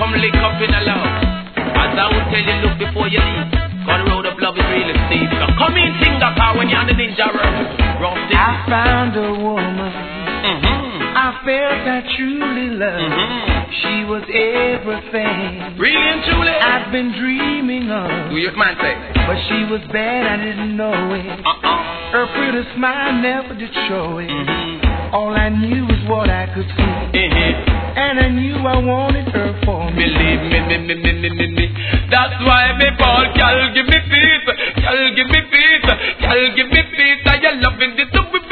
come lick up in a love. As I would tell you, look before you leave. Cause the road of love is really steep. So come in, sing that car when you're on the ninja road. I found a woman. I felt that truly love. She was everything. Really and truly. I've been dreaming of. Do your man say? But she was bad, I didn't know it. Her pretty smile never did show it. All I knew was what I could see. And I knew I wanted her for me. Believe me. That's why me ball, girl, give me peace. Girl, give me peace. Girl, give me peace. I you loving this.